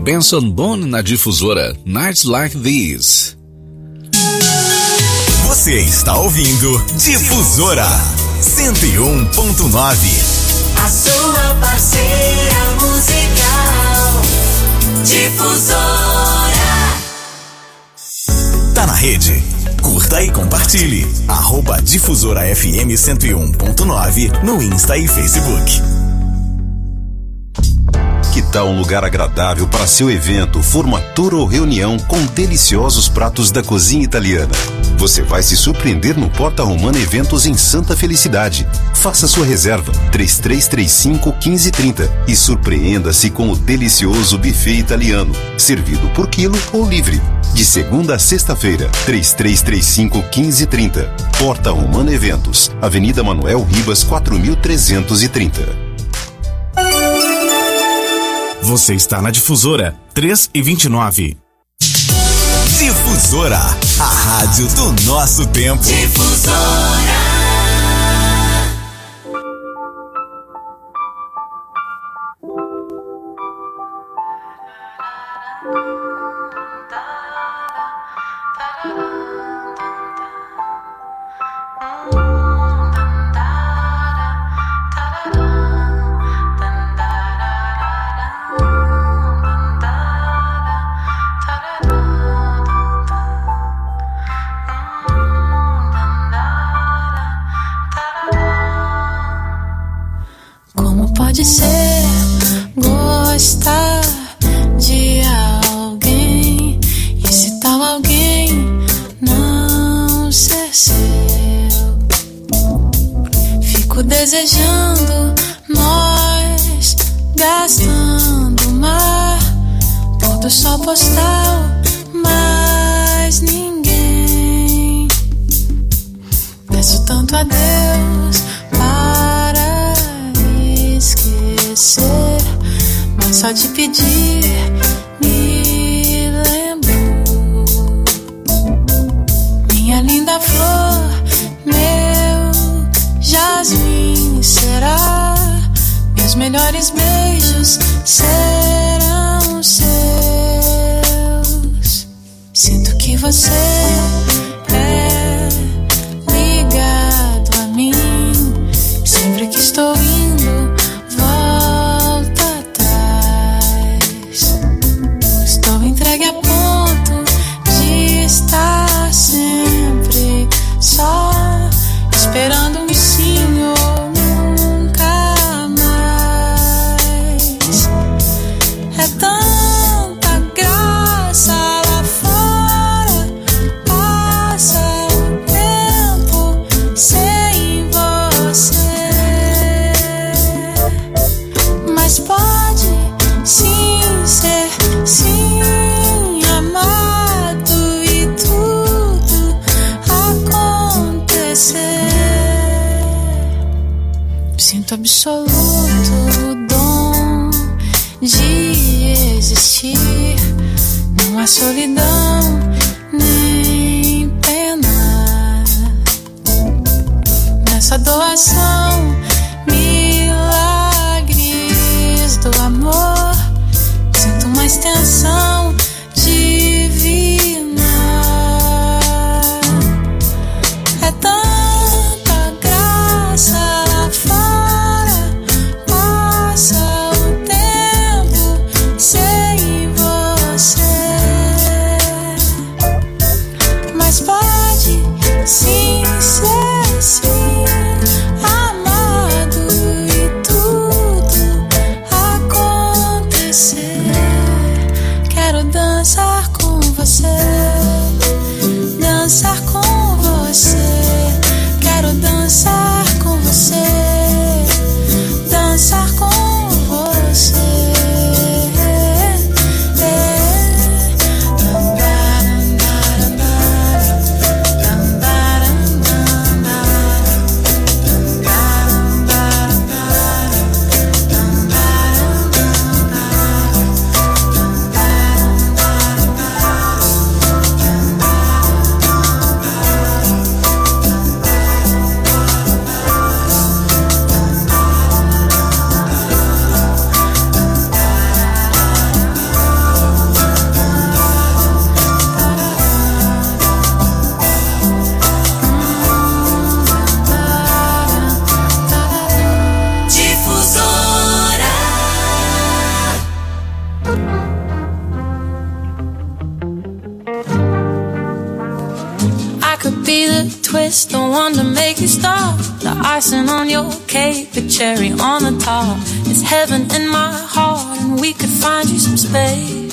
Benson Boone na Difusora, Nights Like These. Você está ouvindo Difusora 101.9. A sua parceira musical. Difusora. Tá na rede? Curta e compartilhe. @Difusora FM 101.9 no Insta e Facebook. Que tal um lugar agradável para seu evento, formatura ou reunião com deliciosos pratos da cozinha italiana? Você vai se surpreender no Porta Romana Eventos em Santa Felicidade. Faça sua reserva 3335-1530 e surpreenda-se com o delicioso buffet italiano, servido por quilo ou livre. De segunda a sexta-feira, 3335-1530. Porta Romana Eventos, Avenida Manuel Ribas 4330. Você está na Difusora 3:29. Difusora, a rádio do nosso tempo. Difusora. Pode ser gostar de alguém e se tal alguém não ser seu. Fico desejando nós gastando mar, pôr do sol postal, mas ninguém. Peço tanto a Deus para esquecer, mas só de pedir me lembrou. Minha linda flor, meu jasmim será, meus melhores beijos serão seus. Sinto que você é ligado a mim, sempre que estou indo entregue a ponto de estar sempre só, esperando um sim ou nunca mais. É tanta graça lá fora, passa o tempo sem você, mas pode sim ser sim. Sinto absoluto dom de existir, não há solidão nem pena nessa doação, milagres do amor. Sinto uma extensão divina. É tanta graça lá fora, passa o tempo sem você, mas pode sim ser sim, amar. icing on your cake, a cherry on the top. It's heaven in my heart, and we could find you some space.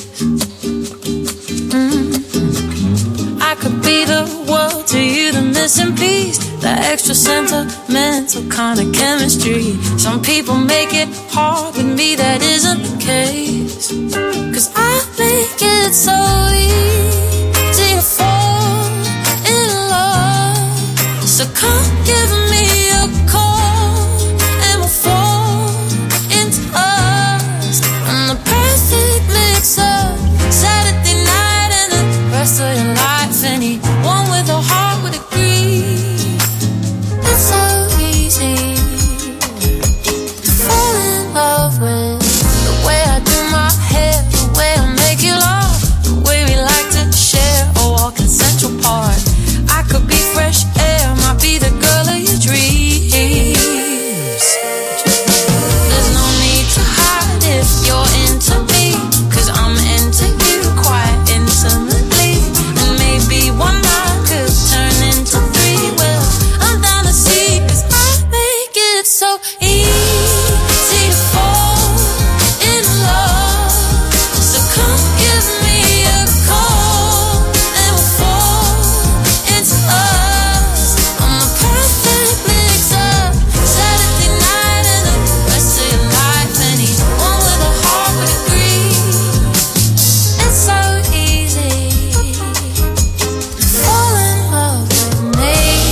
I could be the world to you, the missing piece, the extra sentimental kind of chemistry. Some people make it hard, with me that isn't the case. 'Cause I make it so easy to fall in love. So come give me a call and we'll fall into us. I'm the perfect mix up, Saturday night and the rest of your life. Anyone with a heart would agree. It's so easy to fall in love with the way I do my hair, the way I make you laugh, the way we like to share a walk in Central Park. I could be fresh air, might be the girl of your dreams. There's no need to hide if you're into me, 'cause I'm into you quite intimately. And maybe one night could turn into three. Well, I'm down to see, 'cause I make it so easy to fall in love. So come give me a call and we'll fall into us. I'm the perfect mix up, Saturday night and the rest of your life. Anyone with a heart would agree. It's so easy to fall in love with me.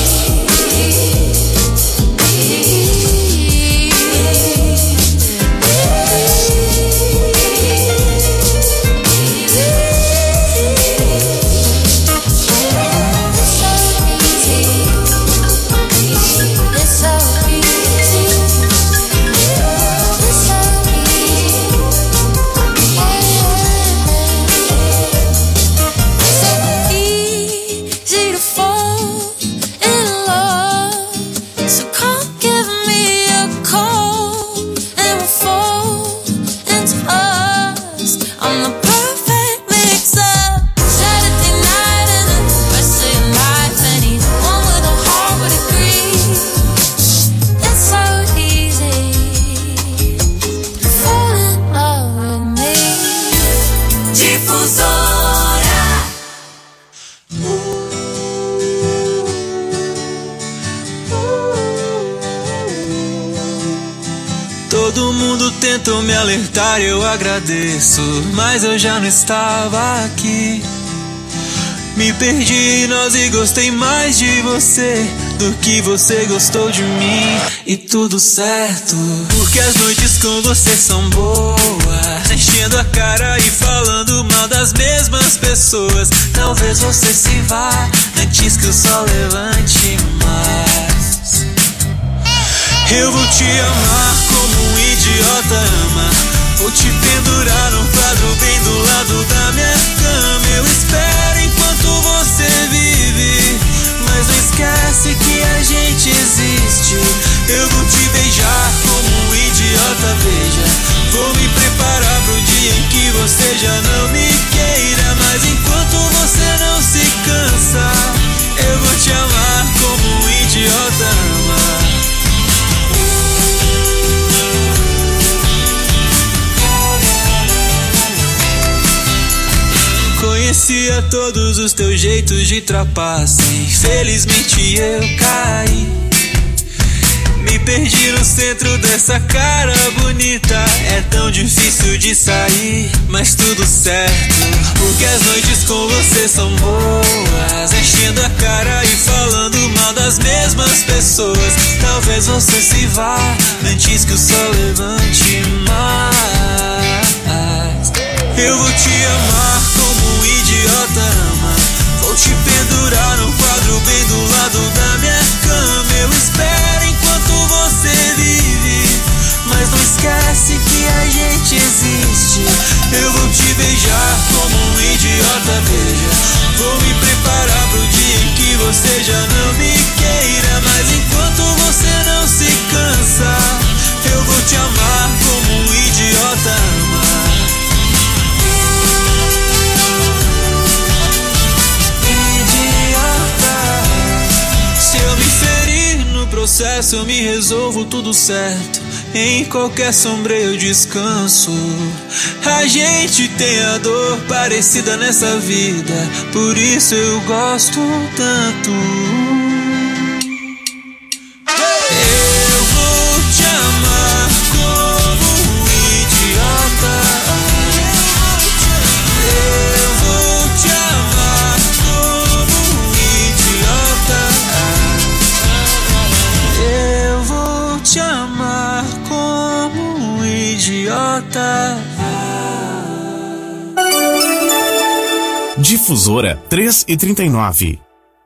Easy to fall in love. So come give me a call and we'll fall into us. I'm the perfect mix up, Saturday night and the rest of your life. Anyone with a heart would agree. It's so easy to fall in love with me. Difusora. Todo mundo tentou me alertar, eu agradeço, mas eu já não estava aqui. Me perdi em nós e gostei mais de você do que você gostou de mim. E tudo certo, porque as noites com você são boas, enchendo a cara e falando mal das mesmas pessoas. Talvez você se vá antes que o sol levante mais. Eu vou te amar como um idiota ama. Vou te pendurar num quadro bem do lado da minha cama. Eu espero enquanto você vive, mas não esquece que a gente existe. Eu vou te beijar como um idiota, veja. Vou me preparar pro dia em que você já não me queira. Mas enquanto você não se cansa, eu vou te amar como um idiota ama. Conhecia todos os teus jeitos de trapaça, infelizmente eu caí. Me perdi no centro dessa cara bonita, é tão difícil de sair, mas tudo certo, porque as noites com você são boas, enchendo a cara e falando mal das mesmas pessoas. Talvez você se vá antes que o sol levante mais. Eu vou te amar como um idiota ama. Vou te pendurar num quadro bem do lado da minha cama. Eu espero enquanto você vive, mas não esquece que a gente existe. Eu vou te beijar como um idiota, veja. Vou me preparar pro dia em que você já não me queira. Mas enquanto você não se cansa, eu vou te amar como um idiota ama. Processo faço, eu me resolvo tudo certo. Em qualquer sombra eu descanso. A gente tem a dor parecida nessa vida, por isso eu gosto tanto. Eu vou te amar como um idiota. Eu vou te amar como um idiota. Eu vou te amar como um idiota. Difusora 3:39.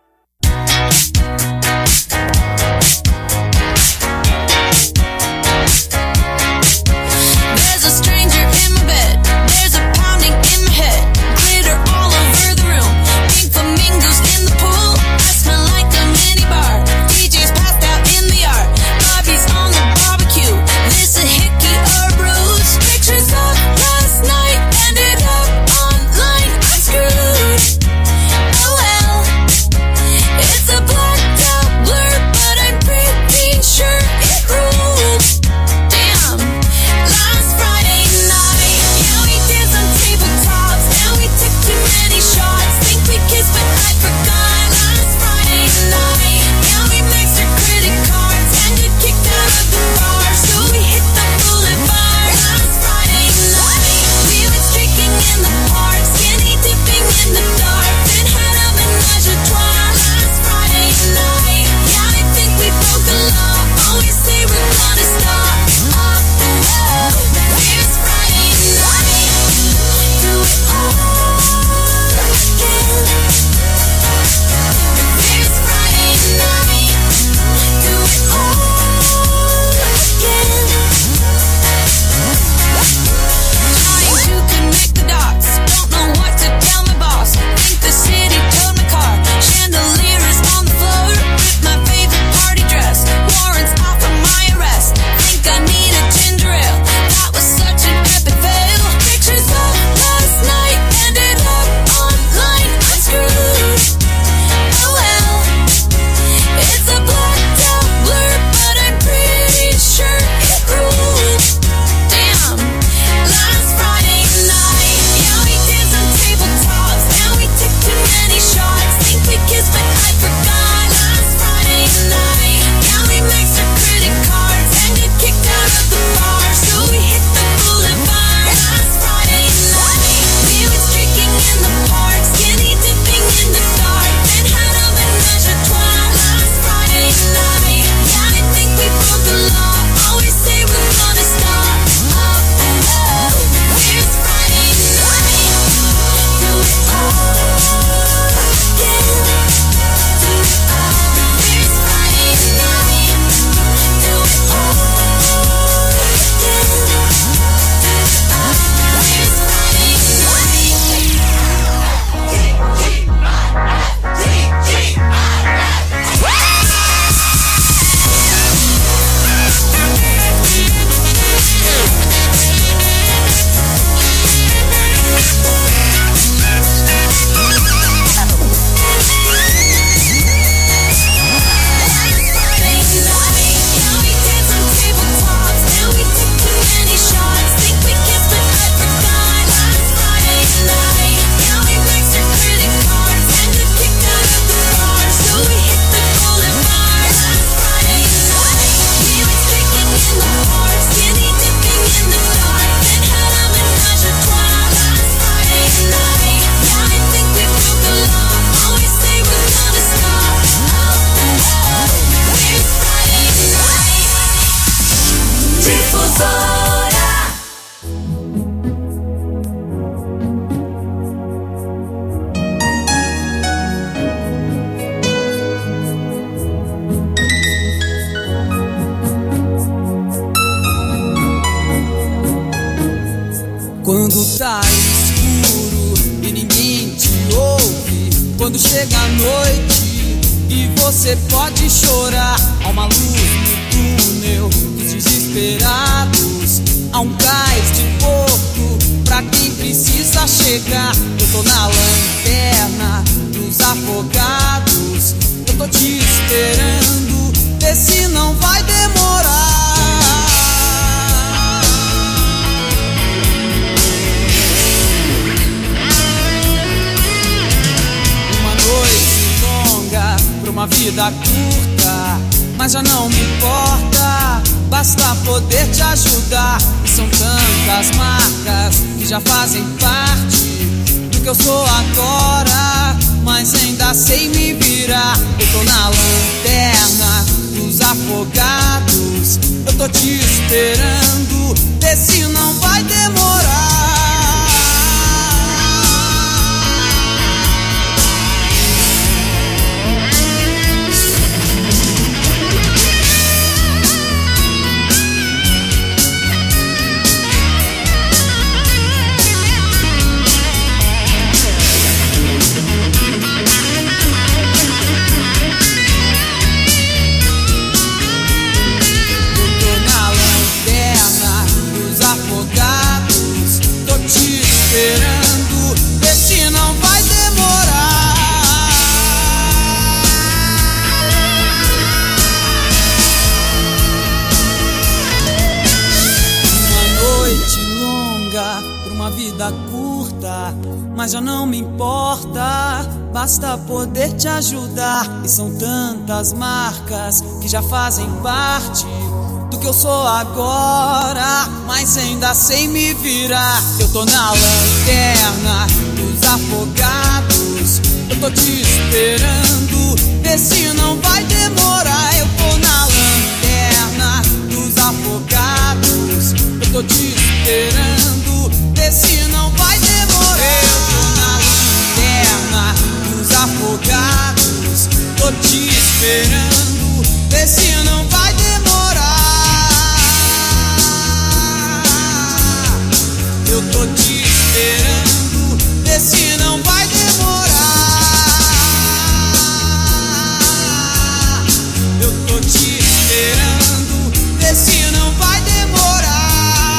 Quando tá escuro e ninguém te ouve, quando chega a noite e você pode chorar, há uma luz no túnel dos desesperados, há um cais de porto pra quem precisa chegar. Eu tô na lanterna dos afogados, eu tô te esperando, vê se não vai vida curta, mas já não me importa. Basta poder te ajudar. E são tantas marcas que já fazem parte do que eu sou agora, mas ainda sei me virar. Eu tô na lanterna dos afogados, eu tô te esperando, vê se não vai demorar. Esperando, vê se não vai demorar. Uma noite longa pra uma vida curta, mas já não me importa. Basta poder te ajudar. E são tantas marcas que já fazem parte do que eu sou agora, mas ainda sei me virar. Eu tô na lanterna dos afogados, eu tô te esperando, vê se não vai demorar. Eu tô na lanterna dos afogados, eu tô te esperando, vê se não vai demorar. Eu tô na lanterna dos afogados, tô te esperando, vê se não vai demorar. Eu tô te esperando, vê se não vai demorar. Eu tô te esperando, vê se não vai demorar.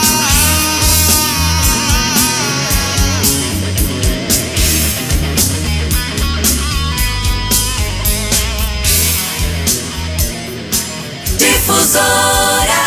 Difusora.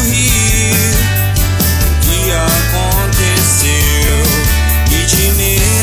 Aconteceu e de mim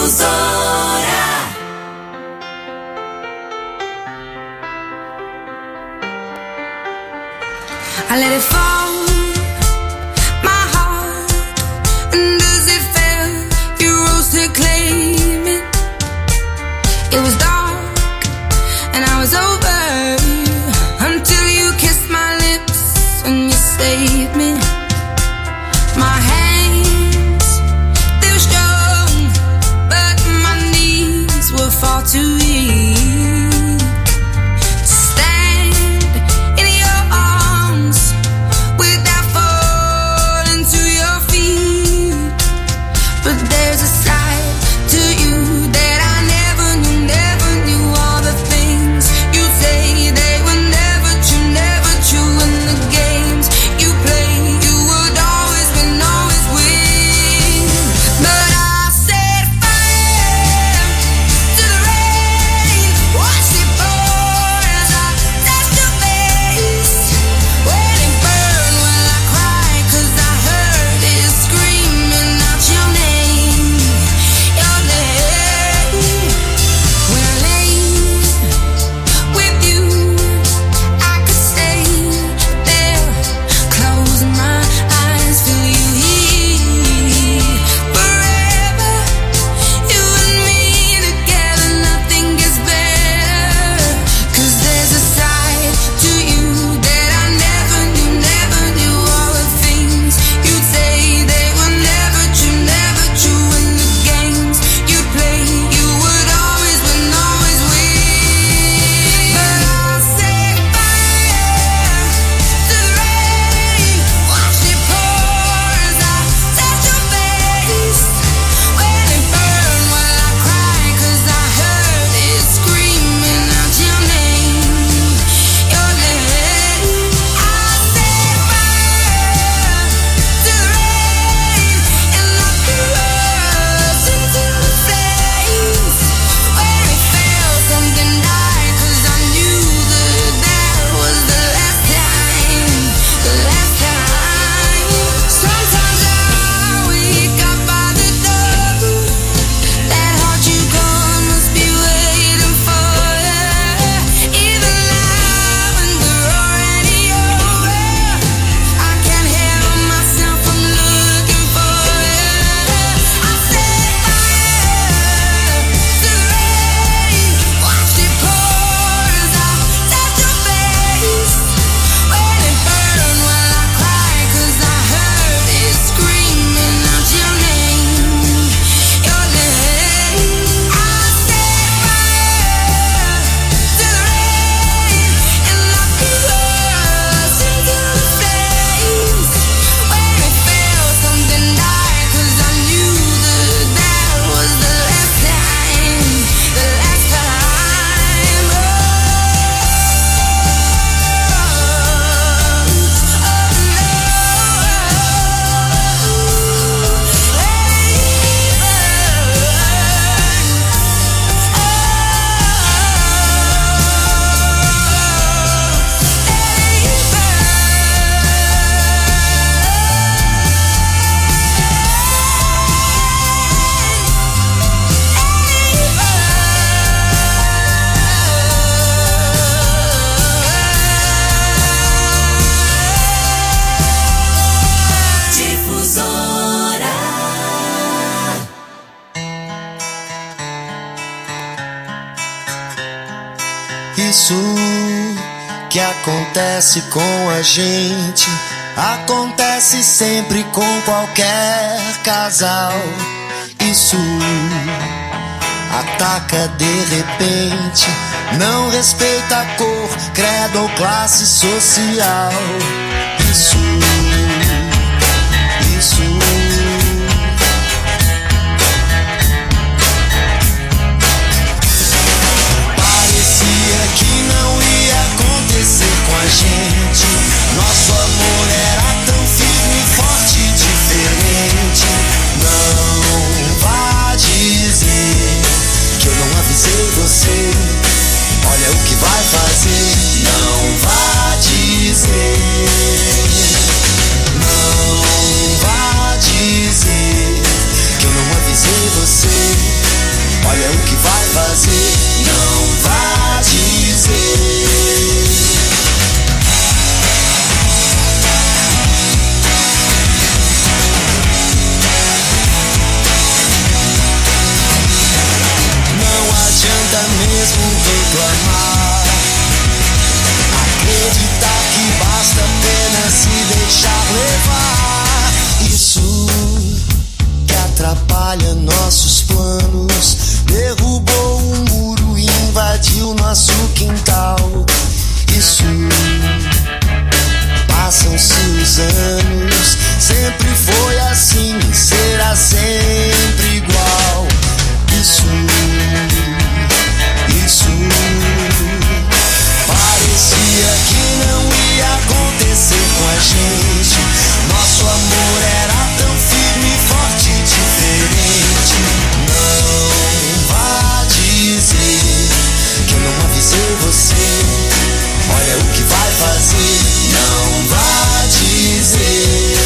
Difusora. I let it fall, my heart, and as it fell, you rose to claim it. It was dark, and I was over, until you kissed my lips, and you saved me. My hands, they were strong, but my knees were far too weak. Isso que acontece com a gente acontece sempre com qualquer casal. Isso ataca de repente, não respeita a cor, credo ou classe social. Isso que não ia acontecer com a gente. Nosso amor era tão firme, forte e diferente. Não vá dizer que eu não avisei você. Olha o que vai fazer. Não vá dizer. Não vá dizer que eu não avisei você. Olha o que vai fazer, não vá dizer. Não adianta mesmo reclamar, acreditar que basta apenas se deixar levar. Isso que atrapalha nossos planos, derrubou um muro e invadiu nosso quintal. Isso, passam-se os anos, sempre foi assim e será sempre igual. Isso, parecia que não ia acontecer com a gente. Nosso amor era tão firme, forte e diferente. Não vá dizer que eu não avisei você. Olha o que vai fazer, não vá dizer.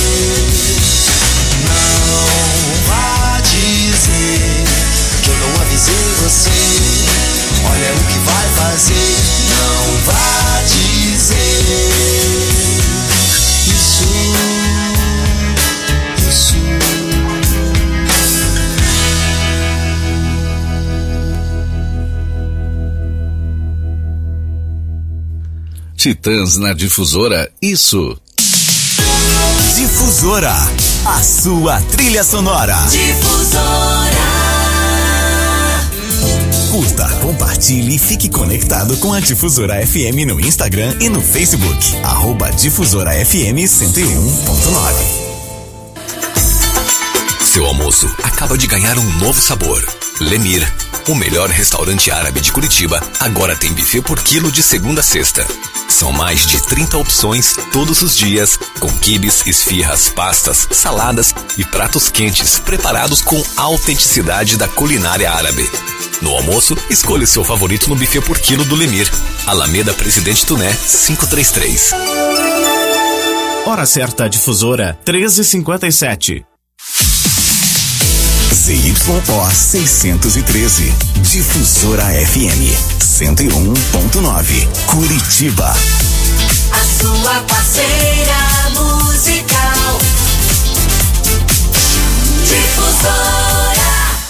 Não vá dizer que eu não avisei você. Olha o que vai fazer, não vá dizer. Isso. Titãs na Difusora, isso. Difusora, a sua trilha sonora. Difusora. Curta, compartilhe e fique conectado com a Difusora FM no Instagram e no Facebook. @Difusora FM 101.9. Seu almoço acaba de ganhar um novo sabor. Lemir, o melhor restaurante árabe de Curitiba, agora tem buffet por quilo de segunda a sexta. São mais de 30 opções todos os dias, com quibes, esfirras, pastas, saladas e pratos quentes preparados com a autenticidade da culinária árabe. No almoço, escolha o seu favorito no buffet por quilo do Lemir, Alameda Presidente Tuné, 533. Hora certa, Difusora, 13h57. ZYO 613, Difusora FM 101.9, Curitiba. A sua parceira musical. Difusora.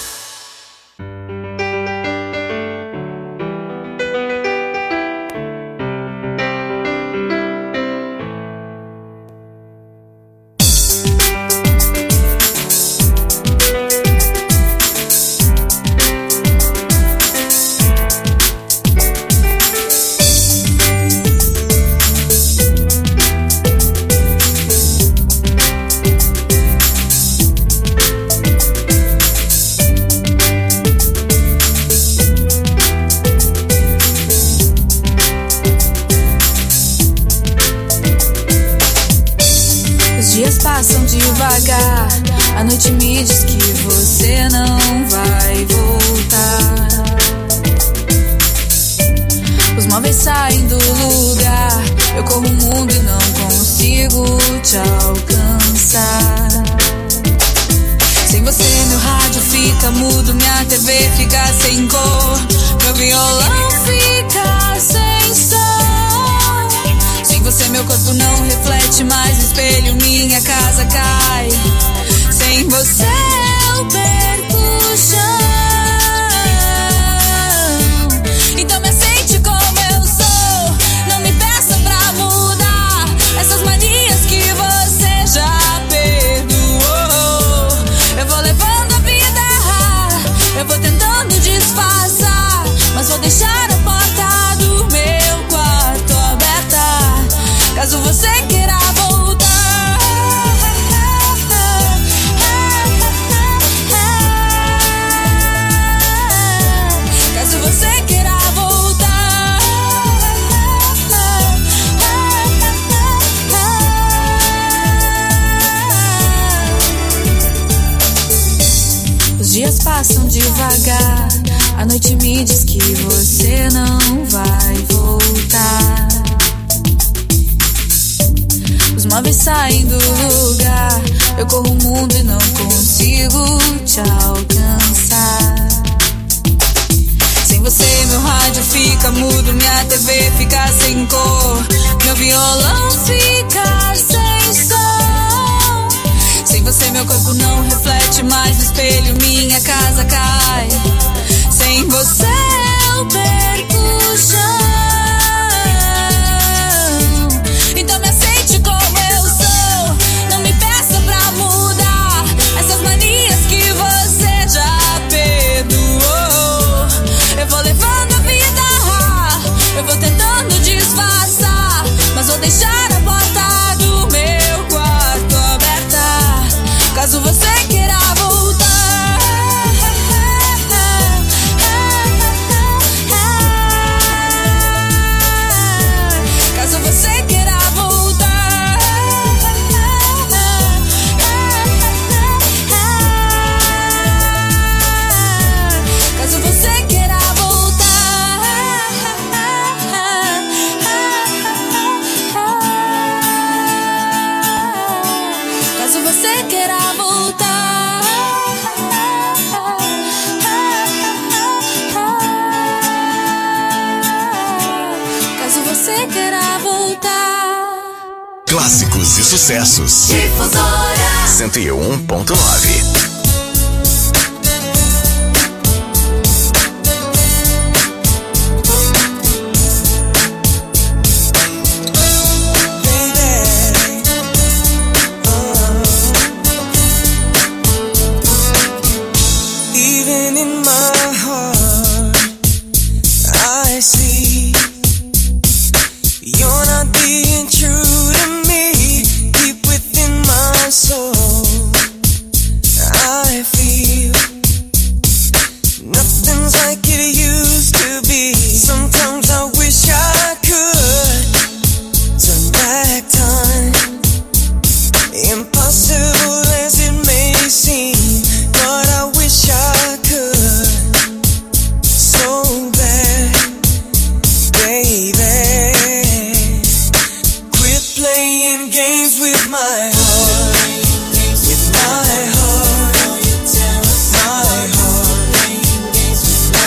Passam devagar. A noite me diz que você não vai voltar. Os móveis saem do lugar. Eu corro o mundo e não consigo te alcançar. Sem você meu rádio fica mudo, minha TV fica sem cor, meu violão fica sem som. Sem você meu corpo não reflete mais no espelho, minha casa cai. Sem você eu perco o chão. Então me aceite como eu sou, não me peça pra mudar essas manias que você já perdoou. Eu vou levando a vida, eu vou tentando disfarçar, mas vou deixar a porta do meu quarto aberta, caso você queira voltar. Caso você queira voltar. Os dias passam devagar. A noite me diz que você não vai voltar. Os móveis saem do lugar. Eu corro o mundo e não consigo te alcançar. fica mudo, minha TV fica sem cor, meu violão fica sem som. Sem você meu corpo não reflete mais no espelho, minha casa cai. Sem você eu perco o chão. Então me aceite como eu sou, não me peça pra mudar essas manias que você já perdoou. Eu vou levando a vida, eu vou tentando disfarçar, mas vou deixar a porta do meu quarto aberta, caso você queira voltar. Caso você queira voltar. Caso você queira voltar. Caso você queira voltar. Caso você queira voltar. Clássicos e sucessos. Difusora 101.9. Even in my heart, I see you're not being true to me. Deep within my soul, I feel nothing's like it used to be. Sometimes I wish I could turn back time. Impossible as it may seem, but I wish I could so bad, baby. Quit playing games with my heart, with my heart, my heart.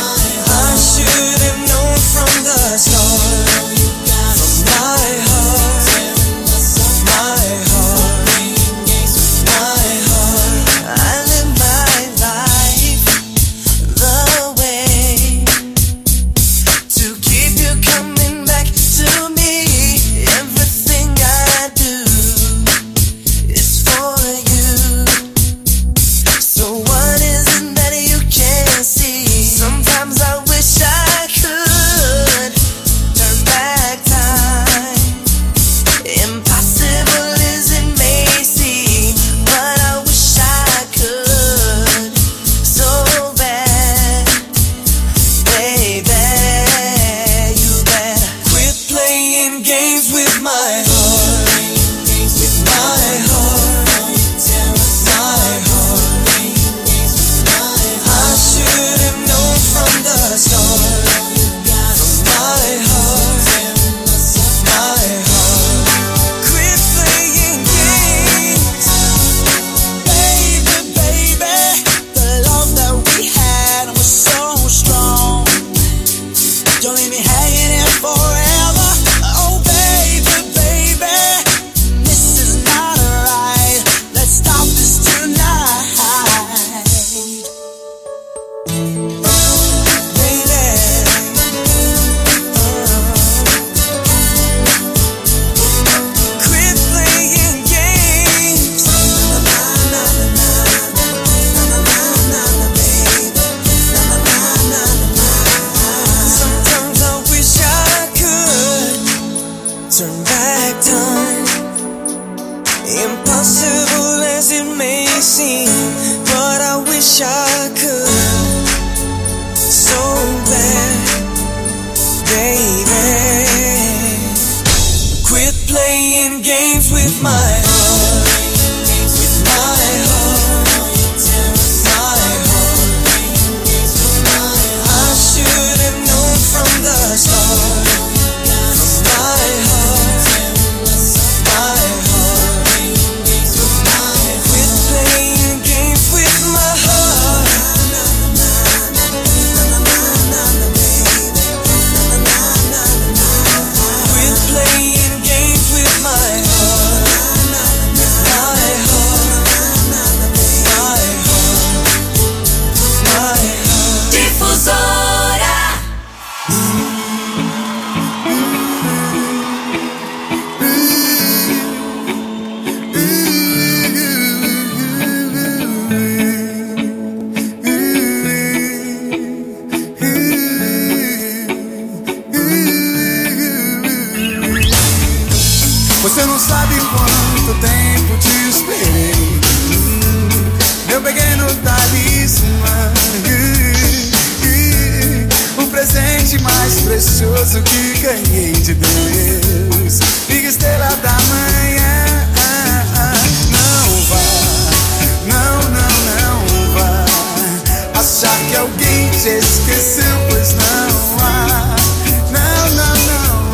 precioso que ganhei de Deus. Minha estrela da manhã. Não vá, não vá achar que alguém te esqueceu, pois não há. Não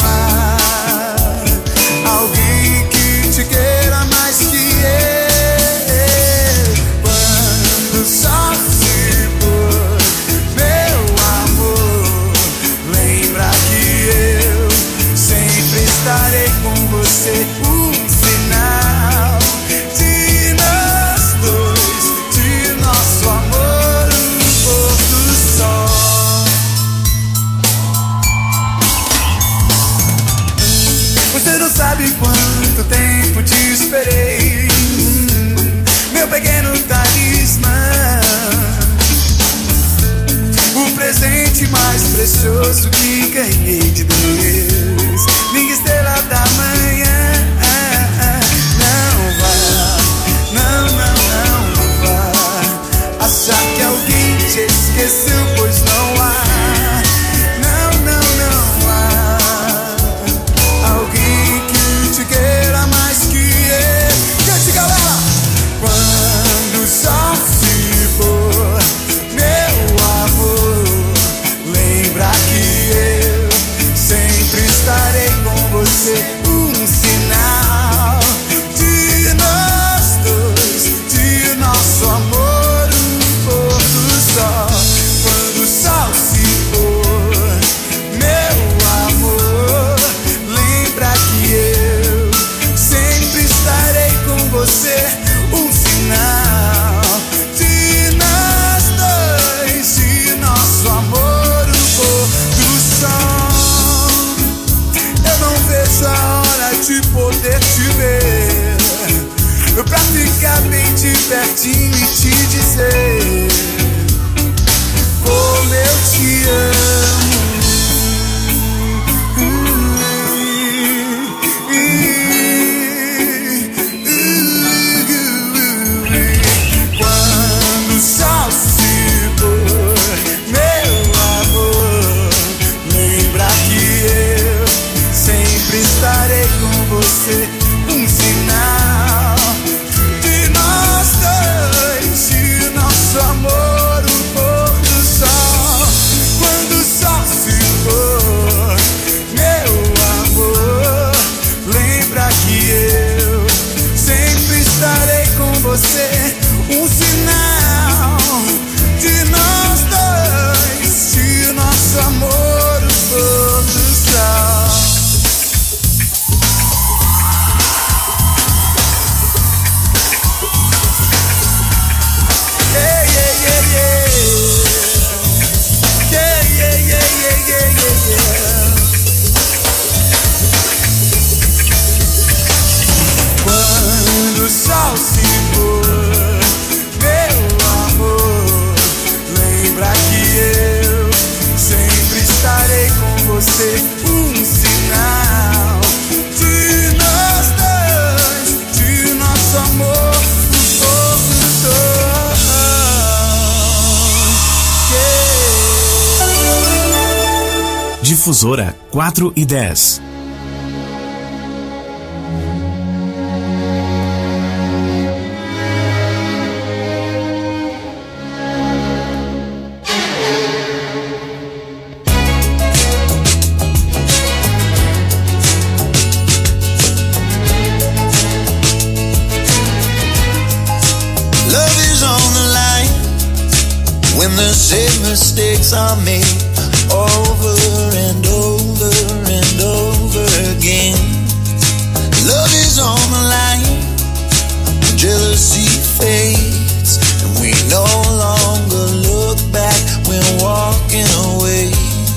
há alguém que te queira mais que eu. Quando o sol se pôr, meu amor, lembra que eu sempre estarei com você. Sinal de nós dois, de nosso amor, o pôr do sol. Você não sabe quanto tempo te esperei, meu pequeno talismã, o presente mais precioso que ganhei de Deus. Minha estrela da manhã. Não vá achar que alguém te esqueceu, pois não há. Não há alguém que te queira mais que eu. Cante, galera! Quando o sol se pôr, meu amor, lembra que eu sempre estarei com você. Sinal de nós dois, de nosso amor, o pôr do sol. Quando o sol se pôr, meu amor, lembra que eu sempre estarei com você. Sinal de nós dois, de nosso amor, o pôr do sol. Eu não vejo a hora de poder te ver, pra ficar bem de pertinho e te dizer como eu te amo. Quando o sol se pôr, meu amor, lembra que eu sempre estarei com você. Sinal de nós dois, de nosso amor, o pôr do sol. Quando o sol se pôr, meu amor, lembra que eu sempre estarei com você. Sinal de nós dois, de nosso amor, o pôr do sol. Quando o sol se pôr, meu amor, lembra que eu sempre estarei com você. Sinal de nós dois, de nosso amor, o pôr do sol. Difusora 4:10. When the same mistakes are made over and over and over again. Love is on the line, jealousy fades, and we no longer look back when walking away.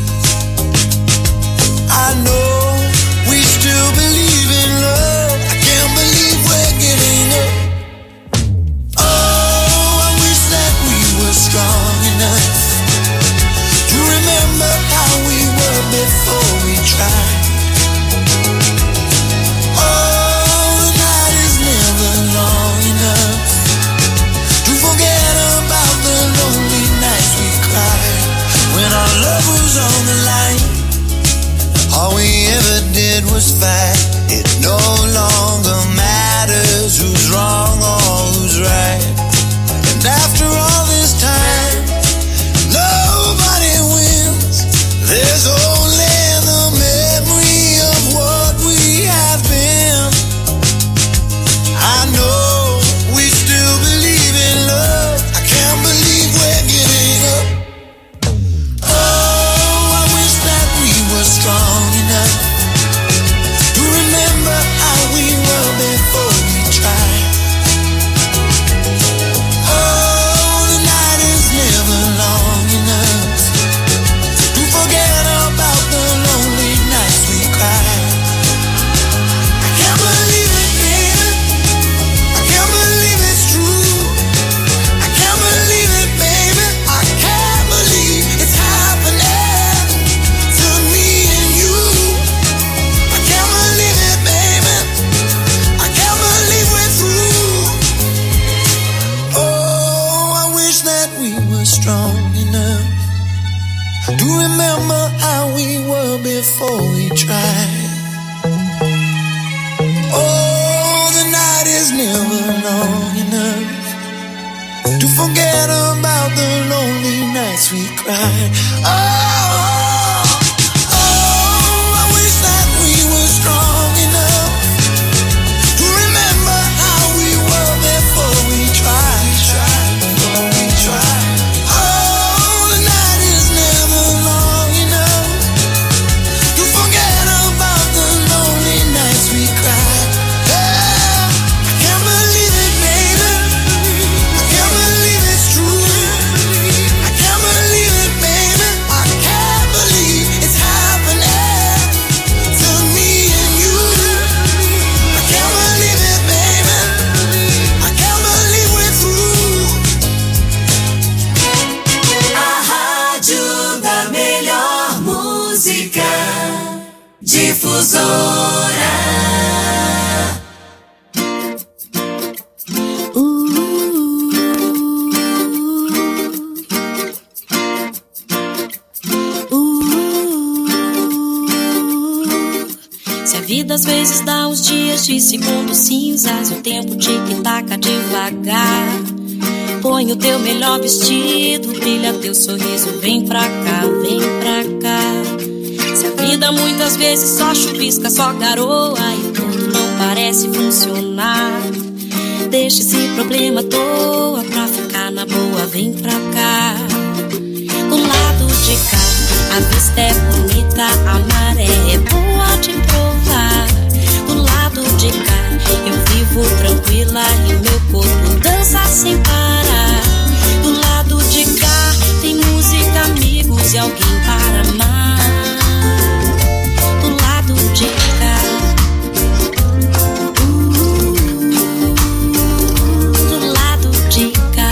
I know we still believe in love, I can't believe we're giving up. Oh, I wish that we were strong enough to remember how we were before we tried. Oh, the night is never long enough to forget about knows who's wrong or who's right. And after all this time, nobody wins. There's only the memory of what we have been. I know we still believe in love. I can't believe we're giving up. Oh, I wish that we were strong enough to remember how we were before we tried. Oh, the night is never long enough to forget about the lonely nights we cried. I can't believe it, baby. I can't believe it's true. I can't believe it, baby. I can't believe it's happening to me and you. I can't believe it, baby. I can't believe we're through. Oh, I wish that we were strong enough to remember how we were before we tried. Oh, the night is never long enough to forget about the lonely nights we cried. Oh, I wish that we were strong enough to remember how we were before we tried. Oh, the night is never long enough to forget about the lonely nights we cried. Yeah, I can't believe it, baby. I can't believe it's true. I can't believe it, baby. I can't believe it's happening to me and you. I can't believe it, baby. I can't believe we're through. A rádio da melhor música, Difusora. Se a vida às vezes dá uns dias de segundos cinzas, o tempo tic-taca devagar. Põe o teu melhor vestido, brilha teu sorriso, vem pra cá, vem pra cá. Se a vida muitas vezes só chuvisca, só garoa e tudo não parece funcionar, deixa esse problema à toa pra ficar na boa, vem pra cá. Do lado de cá, a vista é bonita, a maré é boa de provar. Do lado de cá, eu vivo tranquila e meu corpo dança sem parar. Do lado de cá, tem música, amigos e alguém para amar. Do lado de cá, do lado de cá.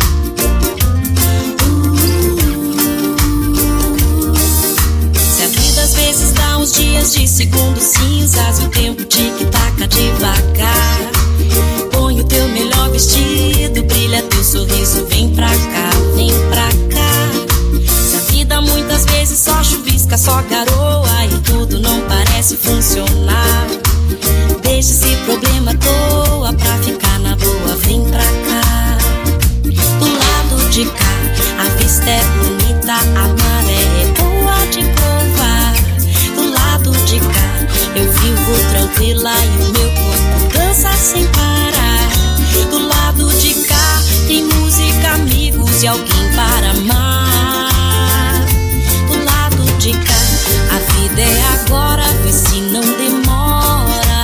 Se a vida às vezes dá uns dias de segundos cinzas, o tempo tic-taca devagar. Põe o teu melhor vestido, brilha teu sorriso, vem pra cá, vem pra cá. Se a vida muitas vezes só chuvisca, só garoa e tudo não parece funcionar, deixa esse problema à toa pra ficar na boa, vem pra cá. Do lado de cá, a vista é bonita, a maré é boa de provar. Do lado de cá, eu vivo tranquila e o meu corpo dança sem parar. Do lado de cá, tem música, amigos e alguém para amar. Do lado de cá, a vida é agora, vê se não demora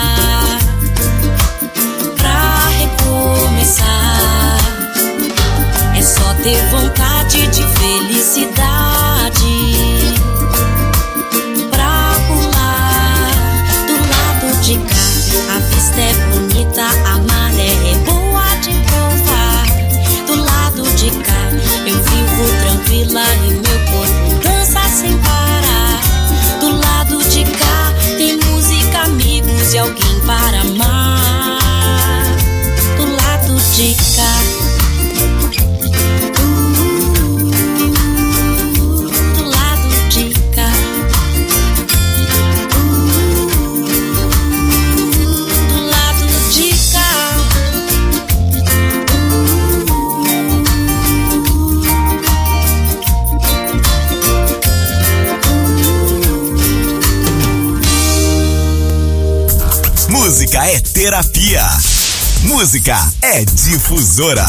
pra recomeçar. É só ter vontade de felicidade pra pular. Do lado de cá, a vista é bonita, a maré é boa de provar. Do lado de cá, eu é terapia. Música é Difusora.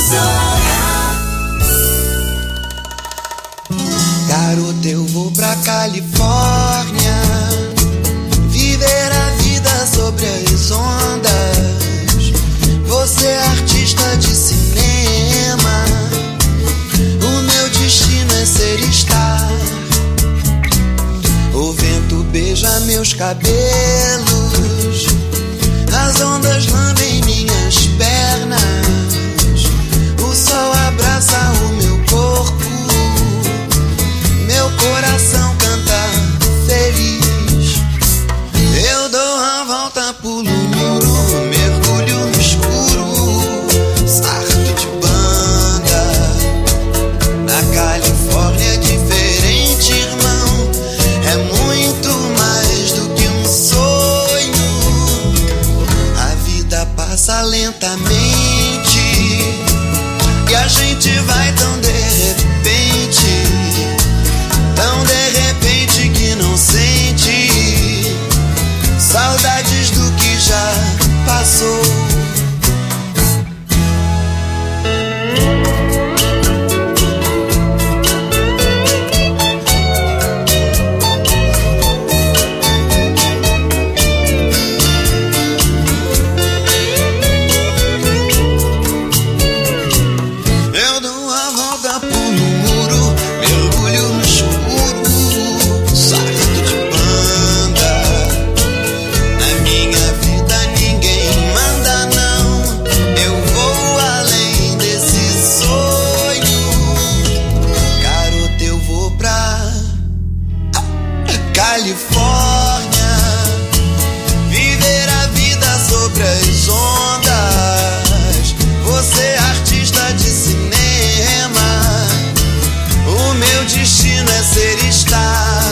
Garota, eu vou pra Califórnia viver a vida sobre as ondas. Você é artista de cinema, o meu destino é ser star. O vento beija meus cabelos, as ondas lambem minhas pernas, o sol abraça o meu corpo, meu coração canta feliz. Eu dou a volta, pulo o muro, mergulho no escuro, sarto de banda. Na Califórnia é diferente, irmão, é muito mais do que um sonho. A vida passa lentamente e a gente vai tão de repente, tão de repente que não sente saudades do que já passou. Eu dou a volta, pulo o muro, mergulho no escuro, sarto de banda. Na minha vida ninguém manda não, eu vou além desse sonho. Garota, eu vou pra Califórnia viver a vida sobre as ondas. Você é artista de cinema, o meu destino é ser star.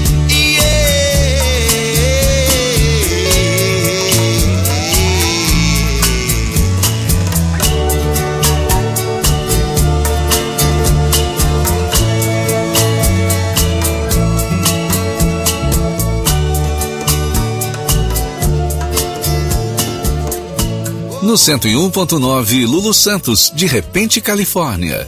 No 101.9, Lulu Santos, de repente, Califórnia.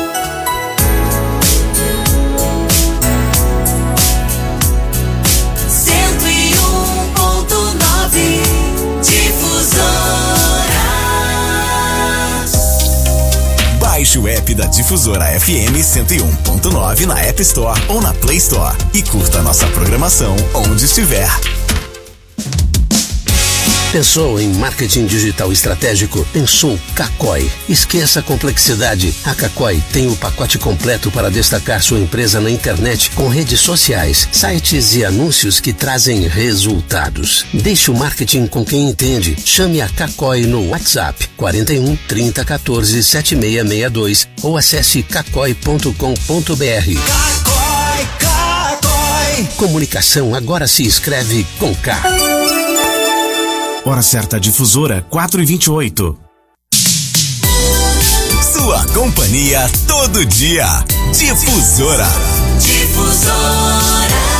Baixe o app da Difusora FM 101.9 na App Store ou na Play Store e curta nossa programação onde estiver. Pensou em marketing digital estratégico? Pensou Kakoi. Esqueça a complexidade. A Kakoi tem o pacote completo para destacar sua empresa na internet com redes sociais, sites e anúncios que trazem resultados. Deixe o marketing com quem entende. Chame a Kakoi no WhatsApp 41 30 14 7662 ou acesse kakoi.com.br. Kakoi. Comunicação agora se escreve com K. Hora certa, Difusora, 4h28. Sua companhia todo dia. Difusora. Difusora.